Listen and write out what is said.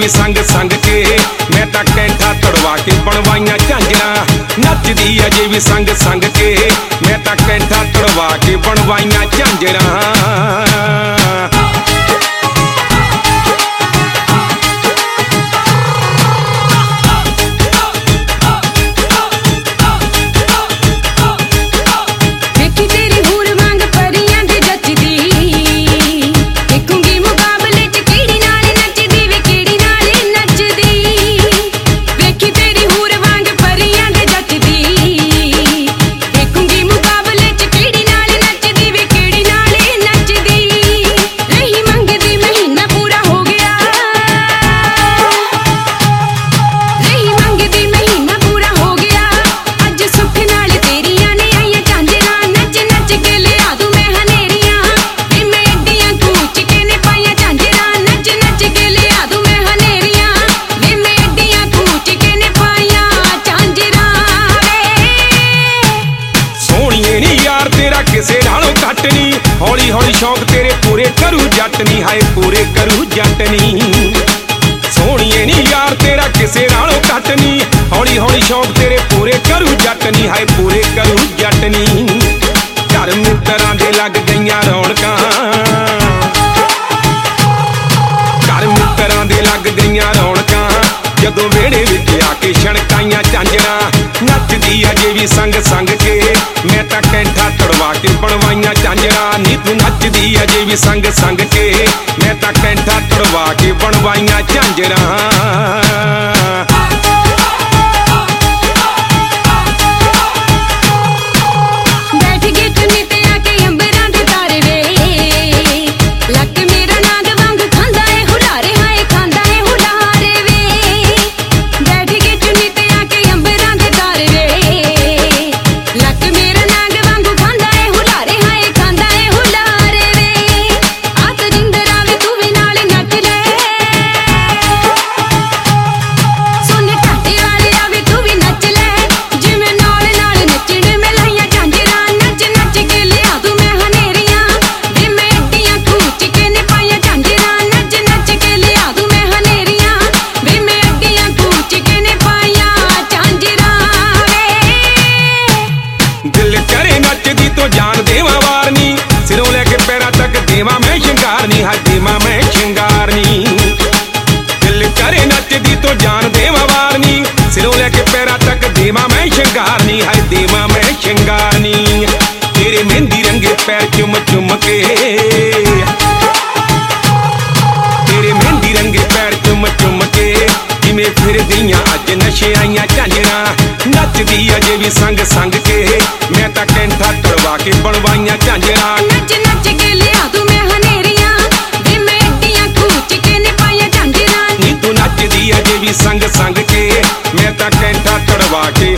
भी संग संग के, मैं तां कैंठा तड़वा के बनवाइयां झांजरां। नचदी अजे भी संग संग के, मैं तां कैंठा तड़वा के बनवाइयां झांजरां। किसे नालों घट नी, हौली हौली शौक तेरे पूरे करू जट नी, हाय पूरे करू जट नी। सोहणीए नी यार तेरा किसे नालों घट नी, हौली हौली शौक तेरे पूरे करू जट नी, हाय पूरे करू जट नी। घर मित्तरां दे लग गईयां रौनकां, घर मित्तरां दे लग गईयां रौनकां, जदों वेड़े विच आके छणकाइयां झांजरां। नचदी अजे भी संग संग के, मैं तां कैंठा तड़वा के बनवाइयां झांजरां। नी तू नचदी अजे भी संग संग के, मैं तां कैंठा तड़वा के बनवाइयां झांजरां। देवा मैं शिंगारनी, हाय देवा मैं शिंगारनी। दिल करे नचदी तो जान देवा वारनी, सिरों लेके पैरा तक देवा मैं शिंगारनी, हाय देवा मैं शिंगारनी। तेरे मेहंदी रंगे पैर चुम चुम के, तेरे मेहंदी रंगे पैर चुम चुम के, जिवें फिरदियां अज नशे आईयां झांजरां। नचदी अजे भी संग संग के, मैं तां कैंठा तड़वा के बनवाइयां झांजरां। नच नच के लिया तू मैं हनेरियां, वे मैं अड्डियां कूच के ने पाइयां झांजरां। नी तू नचदी अजे भी संग संग के, मैं तां कैंठा तड़वा के